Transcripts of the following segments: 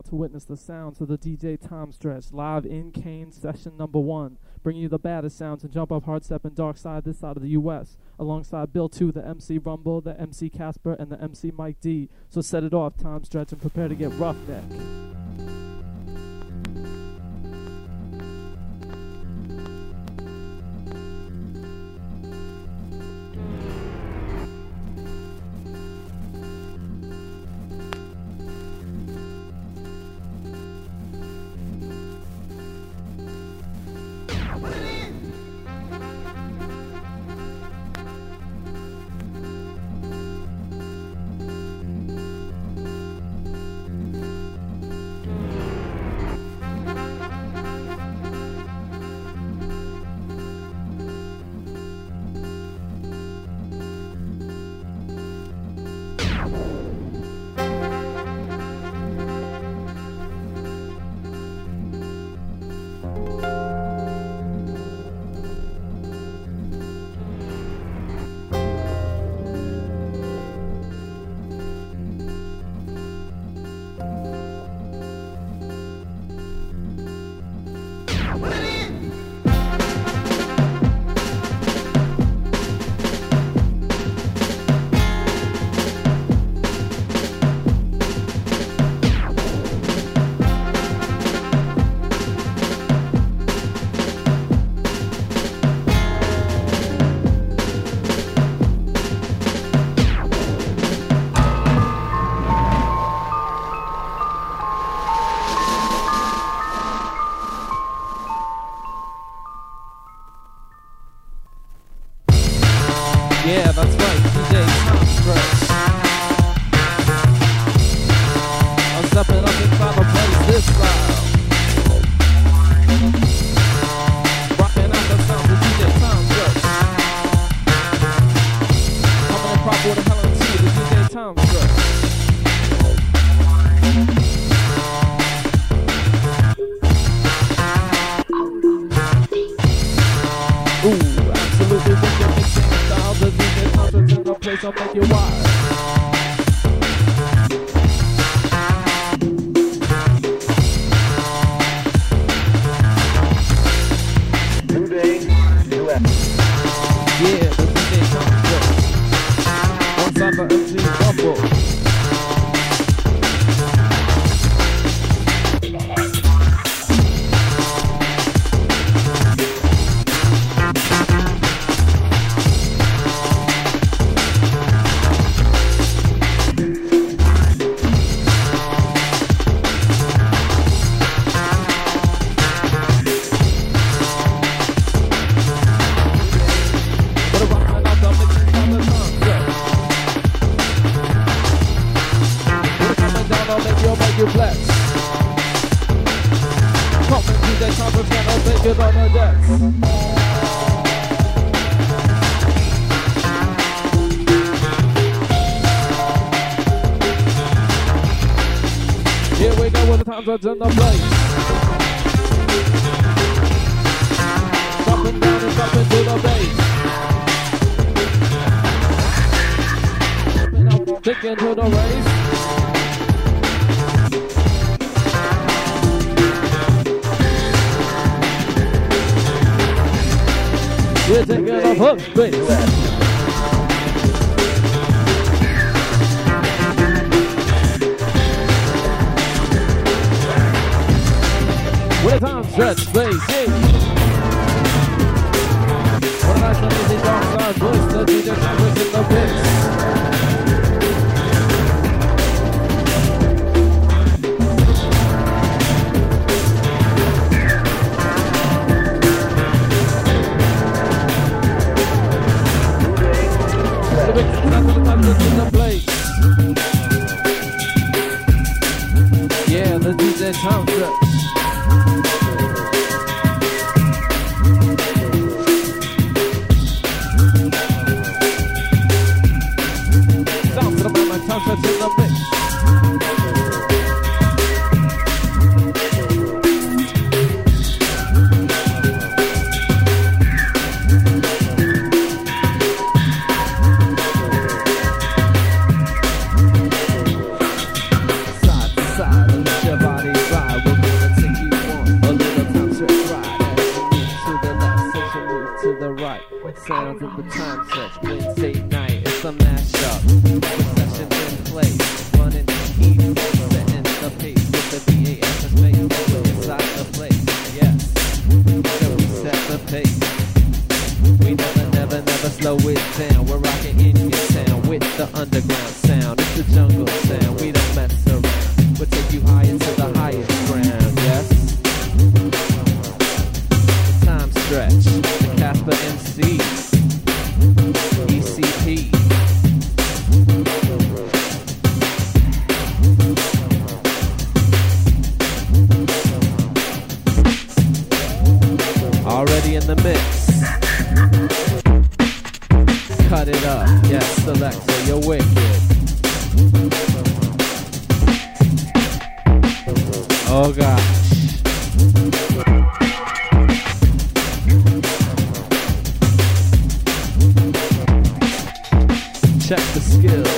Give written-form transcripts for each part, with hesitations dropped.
To witness the sounds of the DJ Time Stretch live in Kane session number 1, bringing you the baddest sounds and jump up, hard step, and dark side this side of the U.S. Alongside Bill 2, the MC Rumble, the MC Casper, and the MC Mike D. So set it off, Time Stretch, and prepare to get roughneck. Yeah, that's right, DJ Time Stretch. I'm stepping up inside the place this style. Rocking out the sounds of DJ Time Stretch. Coming in proper with a hell of a T, the DJ Time Stretch. Ooh, absolutely wicked mixing style. The DJ concerts in the place, I'll make you wild. New day, new app. Yeah, the DJ concerts. One side for MC Rumble. You bless. Coming to the conference, gonna make it on the decks. Here we go with the time drops in the place. Dropping down and dropping to the bass. Dropping up, taking to the race. We're taking off hook space. With a time stretch space, hey. What a nice and easy dark side voice, the DJ Conference in the mix. In the place. Yeah, the DJ Time Stretch. Sounds to the man like Time Stretch in the mix. Side to side, let your body the mix. Cut it up, yes, Selector, you're wicked. Oh gosh. Check the skills.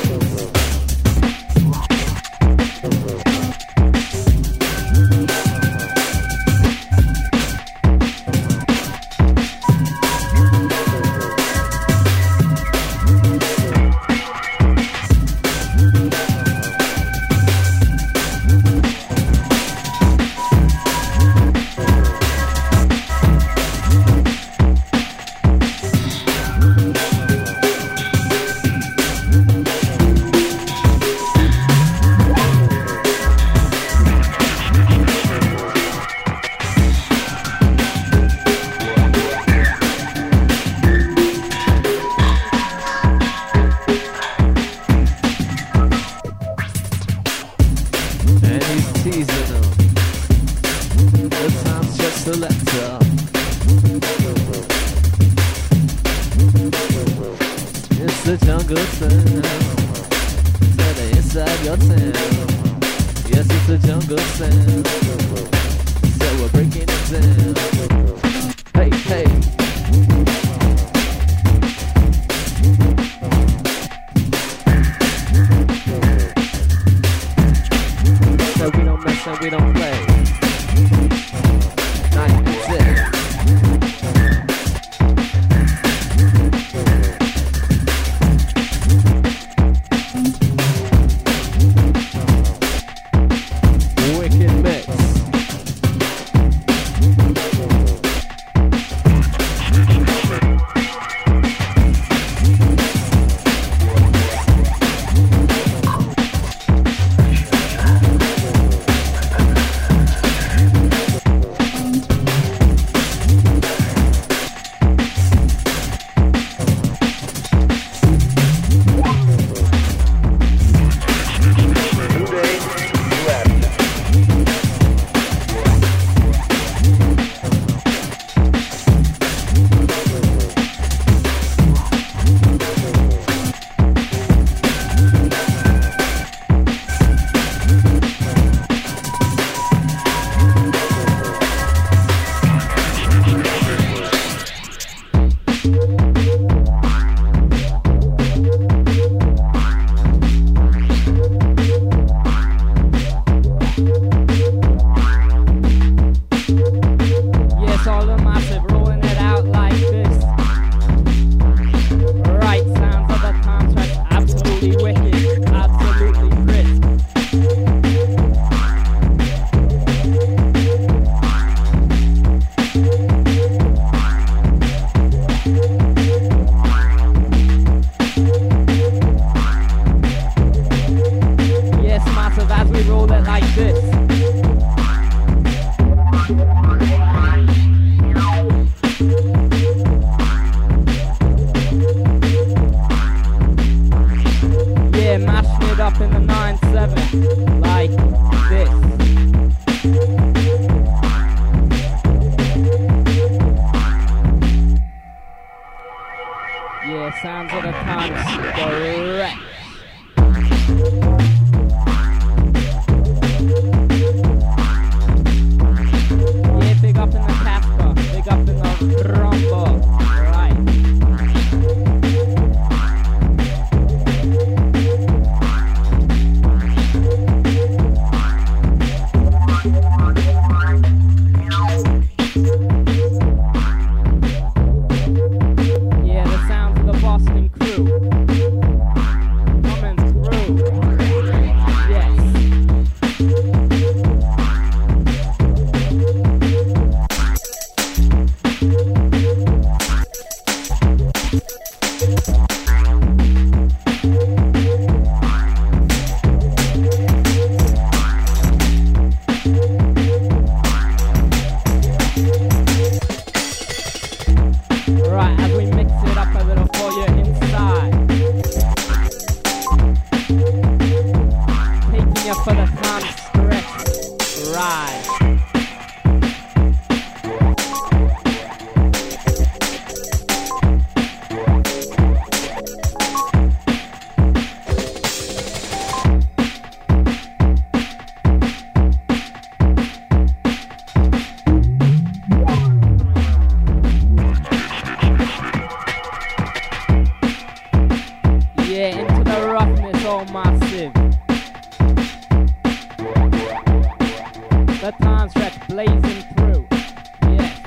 blazing through. Yes.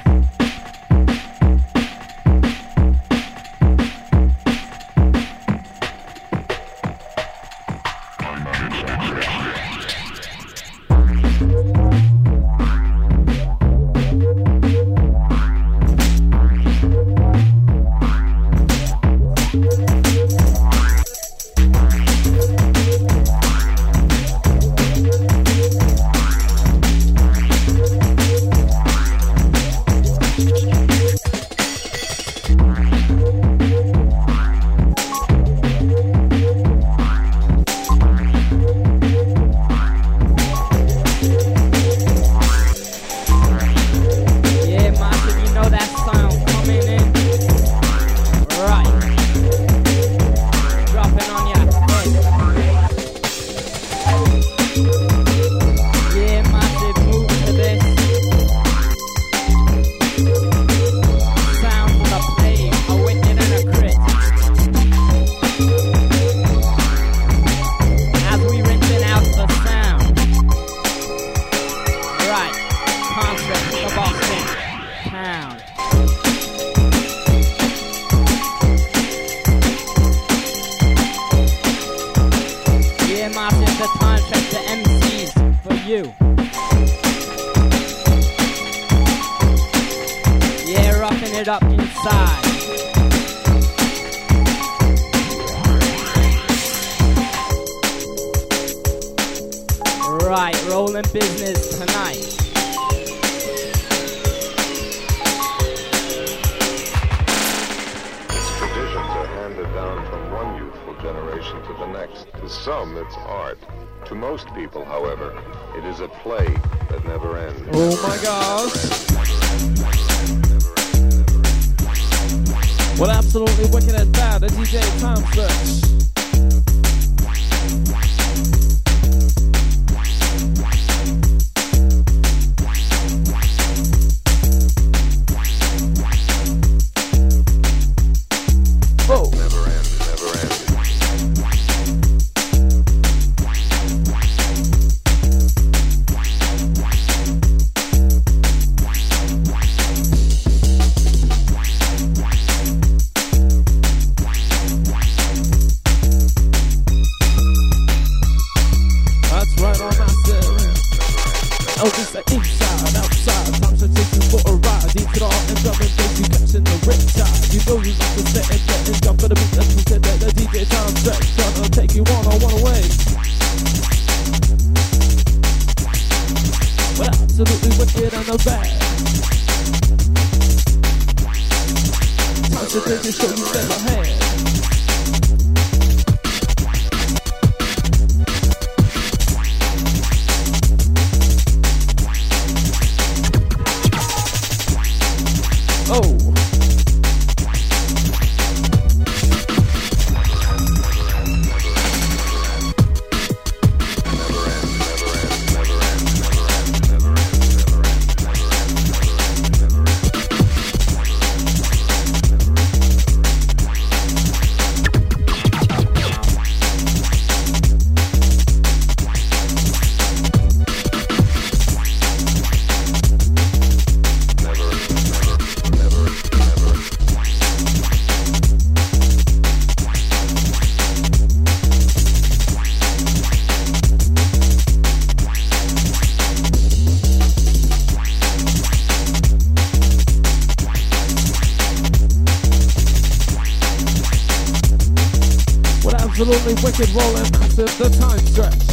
Absolutely wicked rolling massive, the time stretch.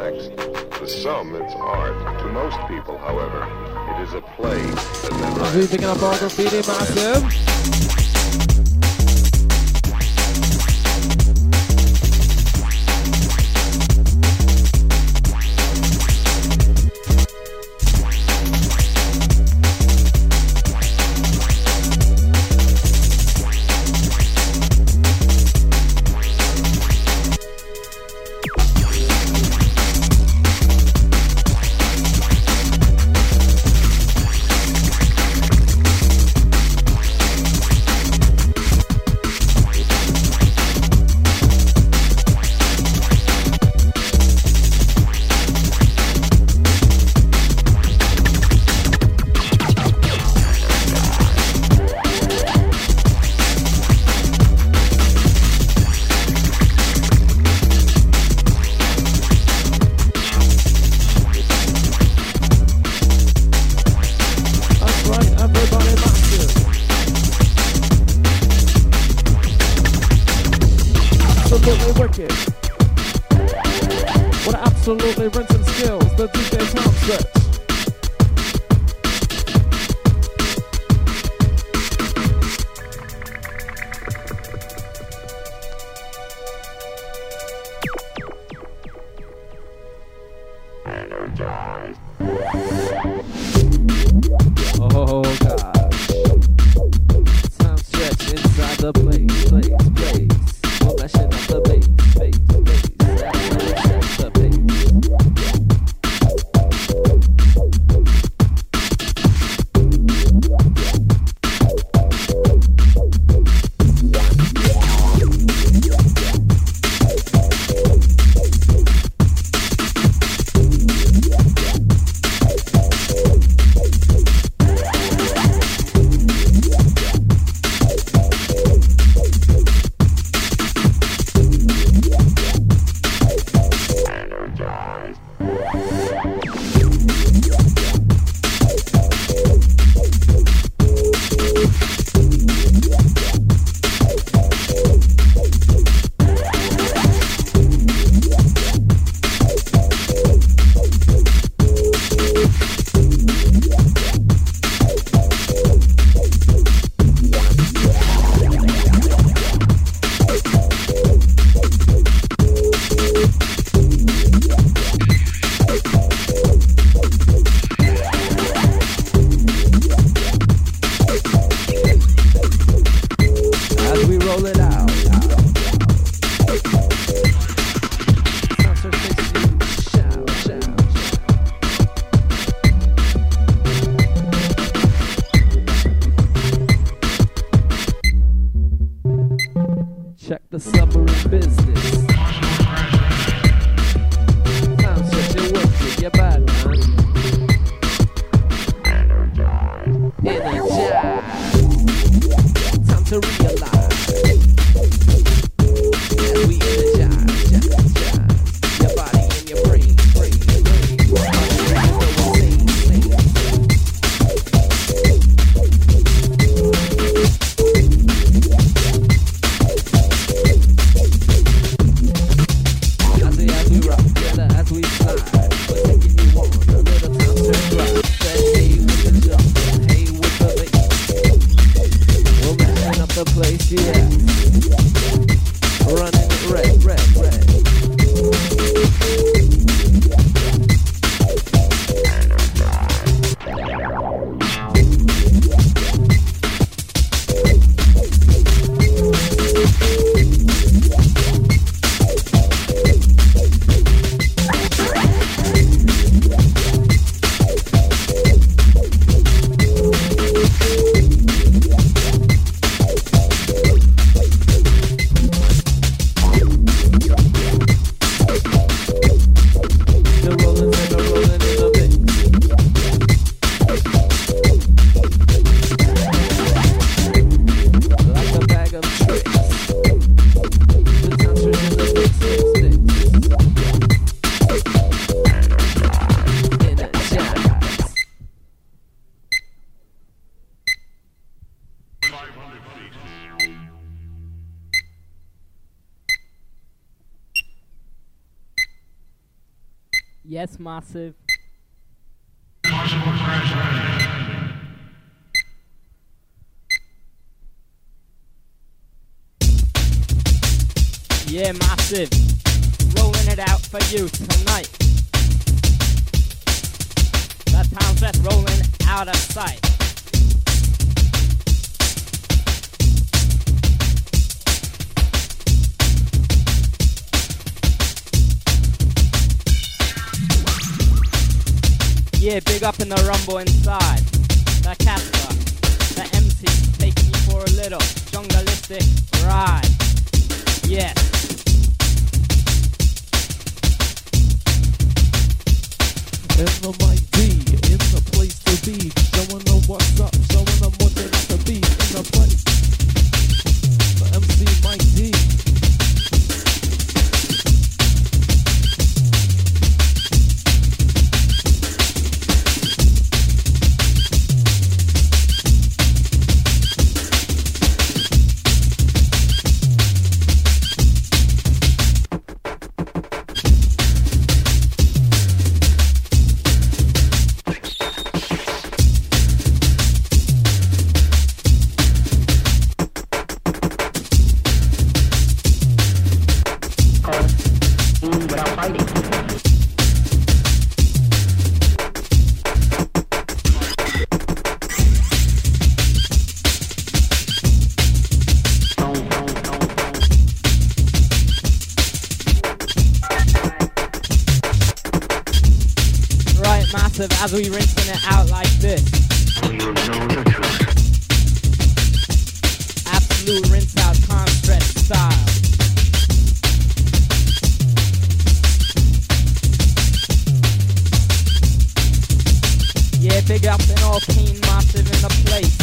next. To some, it's art. To most people, however, it is a play that never Are we picking up all graffiti, massive? Absolutely rinsing skills, the DJ Tom Stretch. Oh God, Tom Stretch inside the place, all that shit off the bass. Yes, massive. Yeah, massive. Rolling it out for you tonight. That town's just rolling out of sight. Yeah, big up in the rumble inside. The Casper, the MC, taking you for a little jungleistic ride. Yes. In the mic D, in the place to be, showing them what's up, showing them what they like to be in the place. The MC Mike D. As we rinsing it out like this. You know the truth. Absolute rinse out time stretch style. Yeah, big up and all keen massive in the place.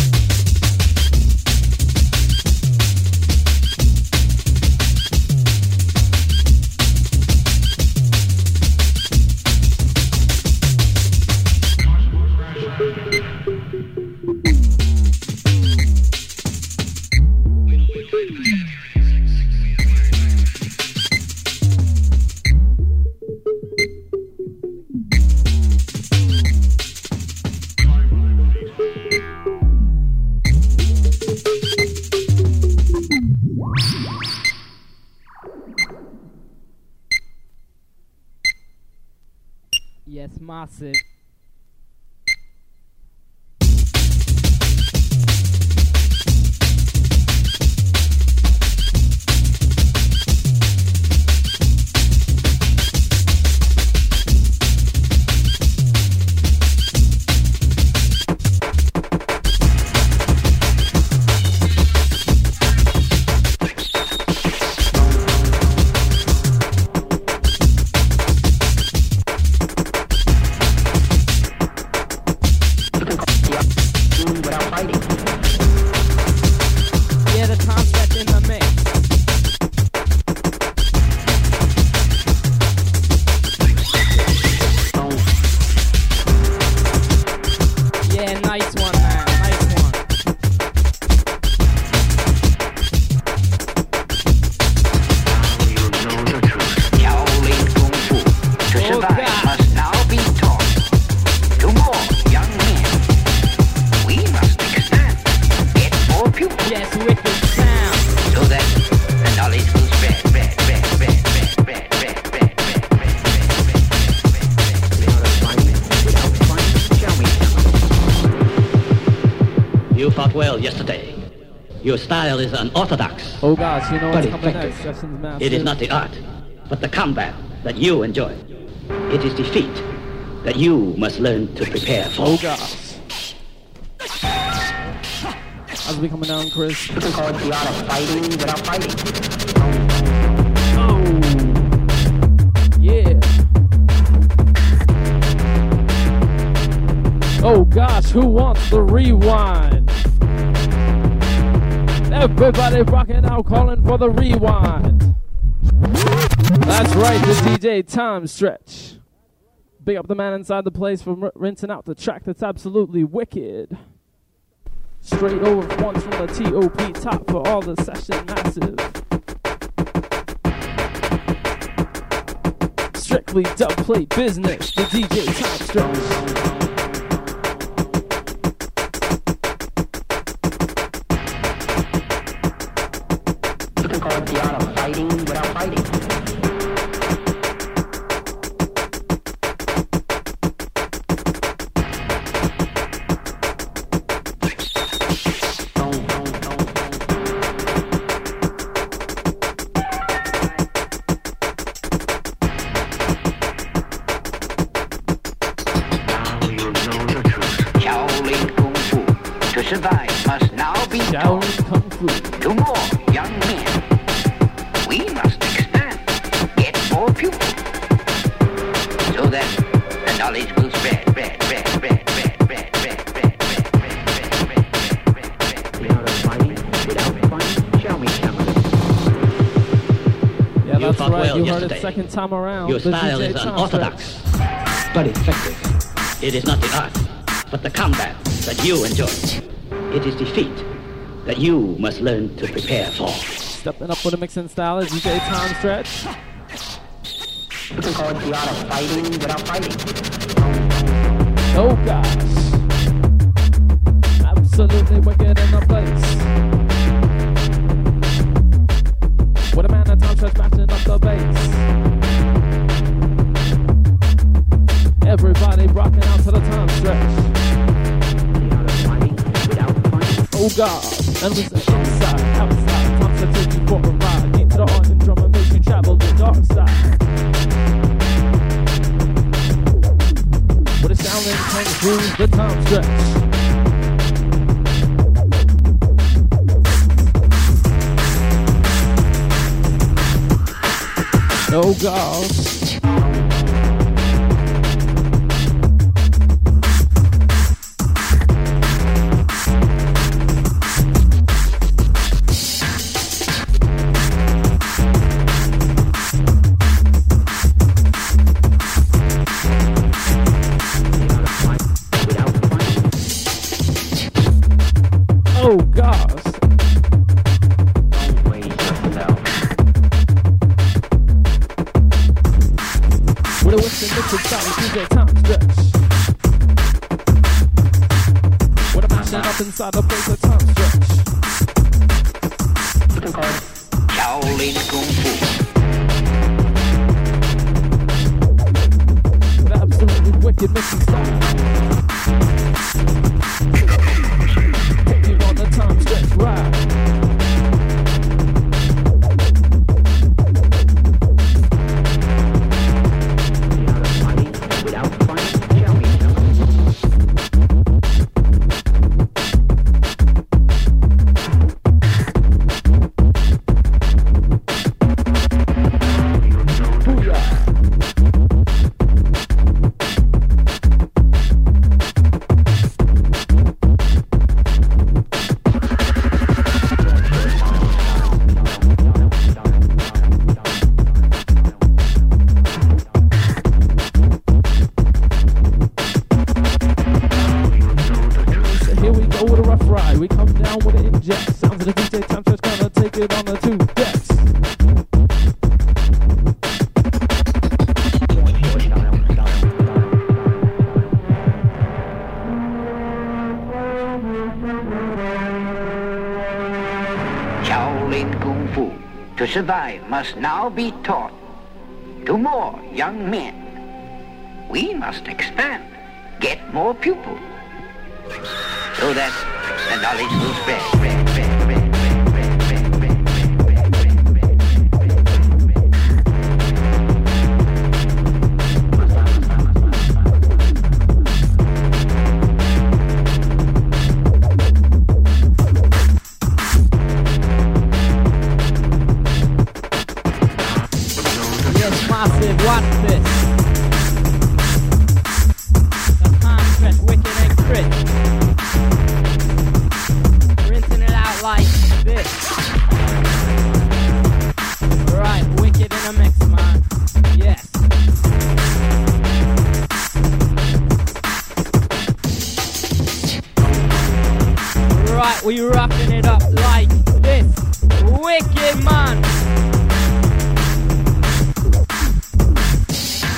Yes, massive. Yesterday. Your style is unorthodox. Oh gosh, you know what's coming effective. next. Sessions massive. It is not the art, but the combat that you enjoy. It is defeat that you must learn to prepare for. Oh gosh. As we coming down, Chris. You can call it the art of fighting without fighting. Oh. Yeah. Oh gosh, who wants the rewind? Everybody rocking out, calling for the rewind. That's right, the DJ Time Stretch. Big up the man inside the place for rinsing out the track that's absolutely wicked. Straight over once from the TOP top for all the session massive. Strictly dub plate business. The DJ Time Stretch. The art of fighting without fighting. Shaolin Kung Fu. To survive must now be taught. Shaolin Kung Fu. To more young men. We must expand, get more pupils, so that the knowledge will spread. The art of fighting without fighting. Show me some of it. Yeah, that's fought right. well You heard it yesterday. second time around. Your The style DJ is Time unorthodox, Stretch. but effective. It is not the art, but the combat that you enjoy. It is defeat that you must learn to prepare for. Stepping up with a mixing style is DJ Time Stretch. You can call it the art of fighting without fighting. Oh gosh. Absolutely wicked in the place. With a man at Time Stretch matching up the bass. Everybody rocking out to the Time Stretch. The art of fighting without fighting. Oh God. And listen inside, outside. Time to take you for a ride. Deep to the art and drum and make you travel the dark side. With a sound and Kung Fu, the Time Stretch. Oh gosh. Oh gosh. Always yourself. With a Western mixed style, DJ Time Stretch. With a mashing up inside the place of Time Stretch. You can call it Shaolin Kung Fu. With an absolutely wicked mixing style. Taking on the Time Stretch ride. the art of fighting without fighting. Show me some of it. Booyah. So here we go with a rough ride. We come down with an inject. Sounds of the DJ Time Stretch gonna take it on the two decks. Shaolin Kung Fu. To survive must now be taught. To more young men. We must expand, get more pupils, so that the knowledge will spread. Yes, massive, watch this. The Time Stretch, wicked and crit. Rinsing it out like this. Right, wicked in a mix, man. Yes. Right, we rocking it up like this. Wicked, man.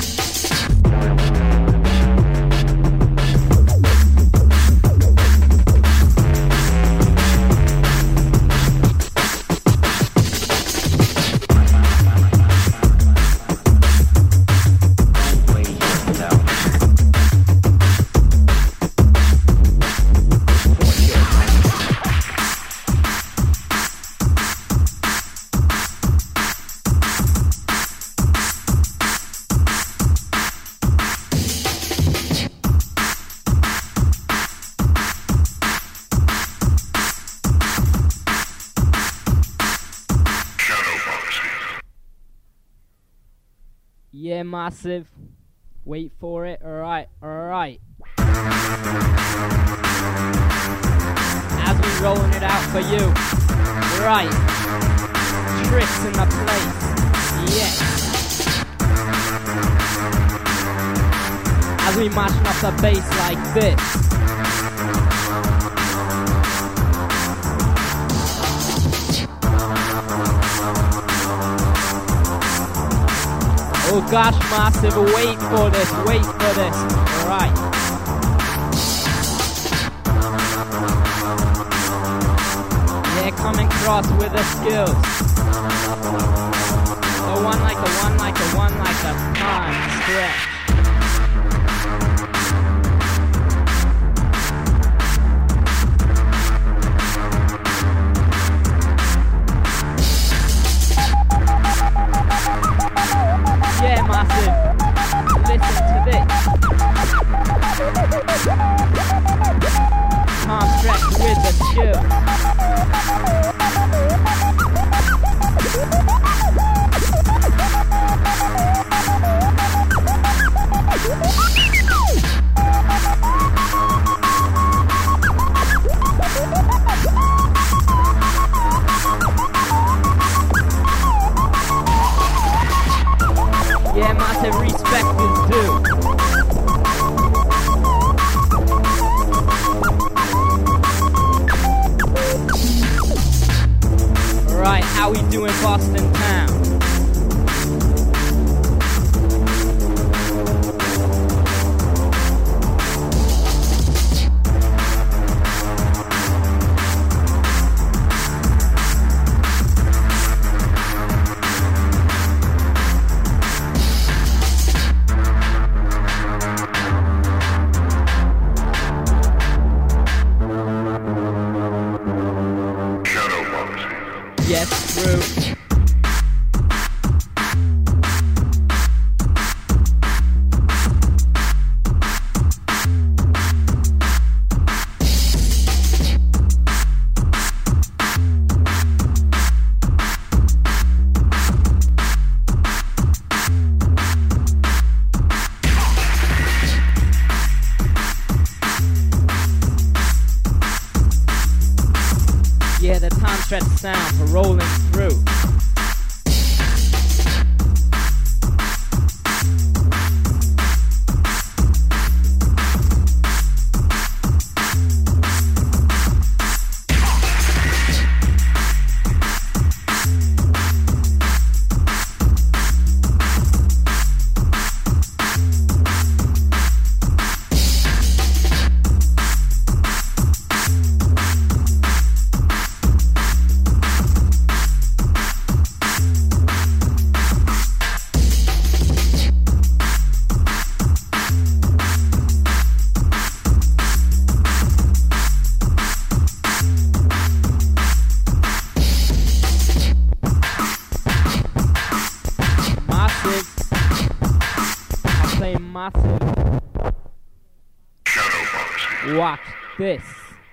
Yeah, massive. Wait for it. Alright, alright. As we rolling it out for you. Right. Tricks in the place. Yes. As we mashing up the bass like this. Oh gosh, massive, wait for this, alright. Yeah, coming cross with the skills. The one like a time stretch. Yeah, massive. Listen to this. Palm stretch with the skill. Yeah, massive respect is due. Alright, how we doing Boston town? Yes, true. Yeah, the time stretch sound for rolling through. Massive. Watch this.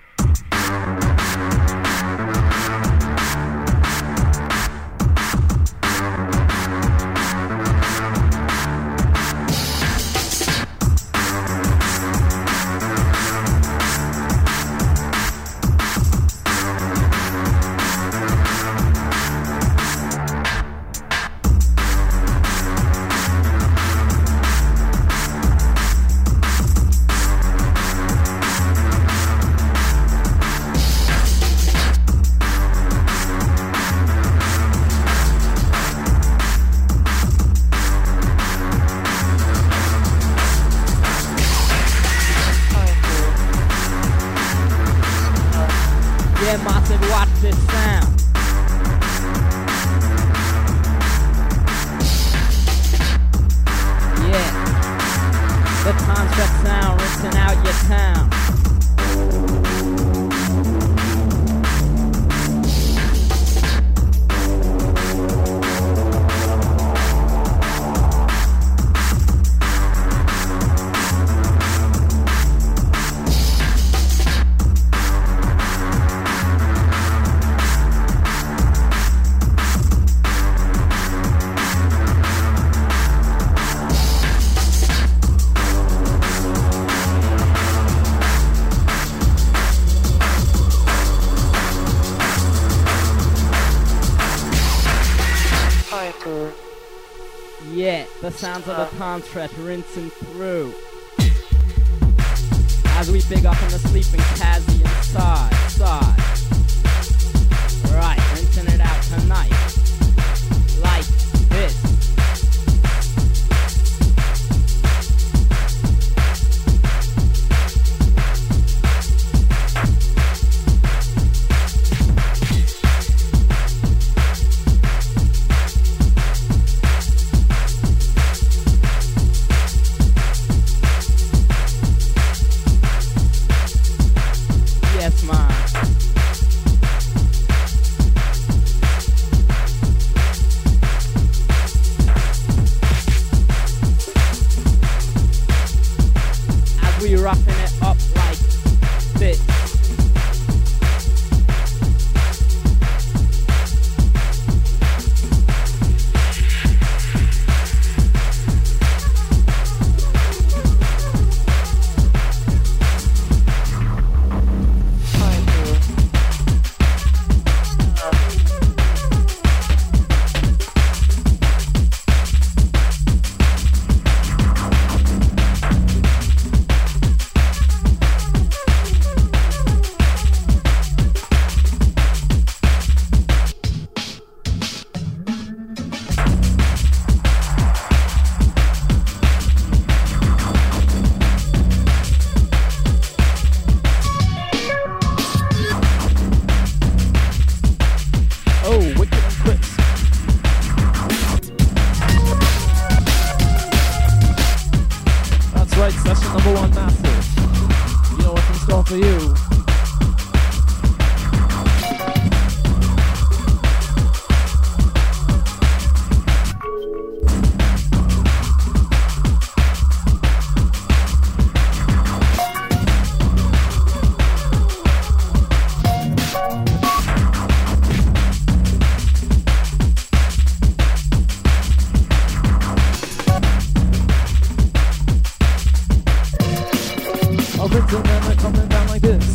Yeah, massive, watch this sound. Yeah, the concept sound rinsing out your town. the sounds of the time stretch rinsing through. As we big up in the sleeping Kazi inside, side. Right, rinsing it out tonight. Like this. Yes, man. As we roughing it up like this. For you. And then they're coming down like this.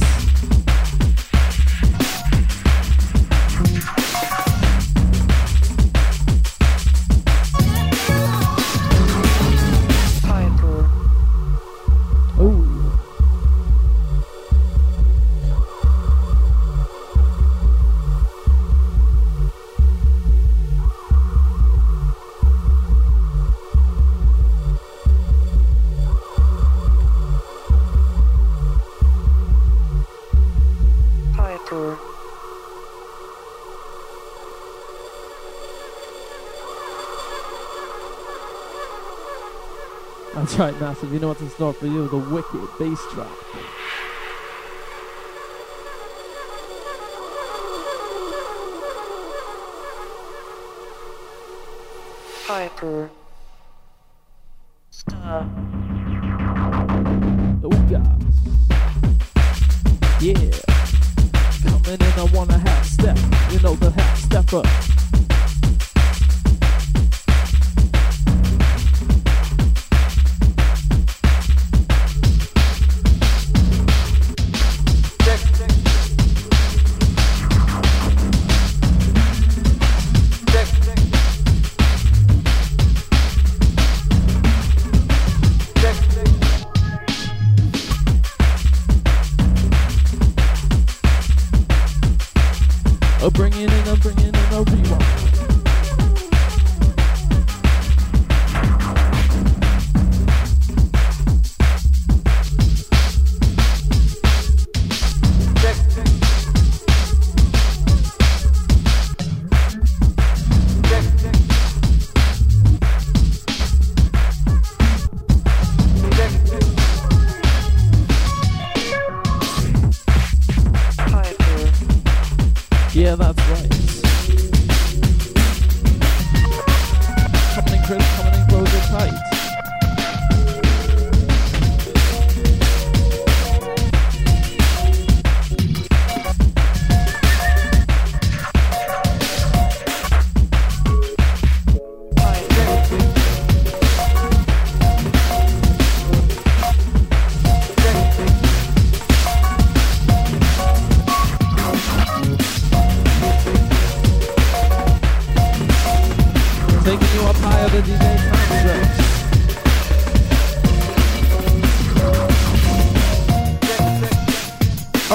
That's right, Massive. You know what's in store for you. The wicked bass drop. Hyper Star. Oh, gosh. Yeah. Coming in, I want a half step. You know the half stepper. I'm bringing in a rewind. Yeah, that's right. Coming in, Chris, coming in close and tight.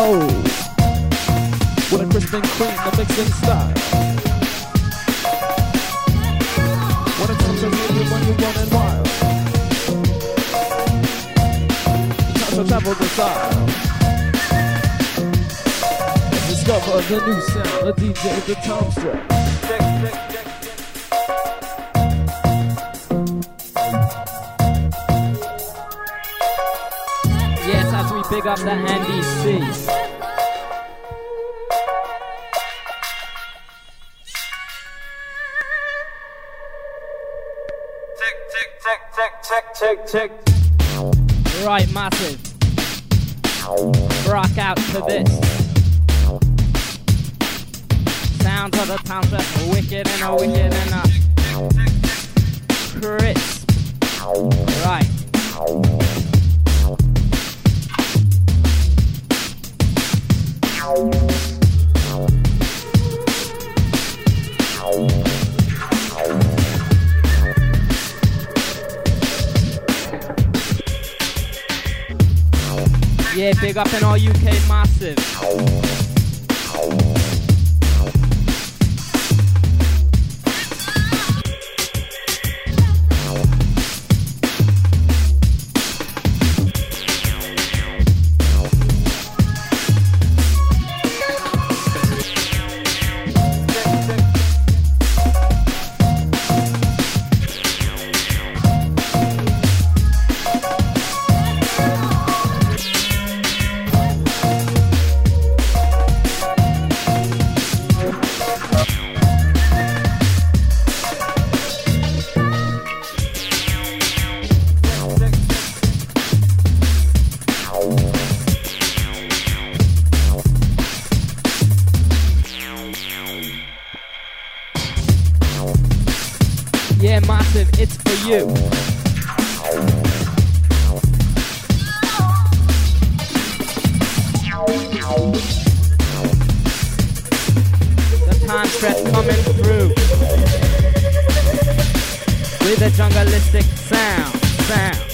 flow. With a crisp and clean, the mixing style. When it comes to music, when you're running wild. Time to travel the style. Discover the new sound, the DJ, the Tom Stretch. Yes, as we big up the NDC. Tick. Right, massive. Rock out to this. Sounds of the town stretch, wicked and a crisp. Right. Yeah, big up in all UK massive. Yeah, massive, it's for you. The time stretch coming through with a jungleistic sound.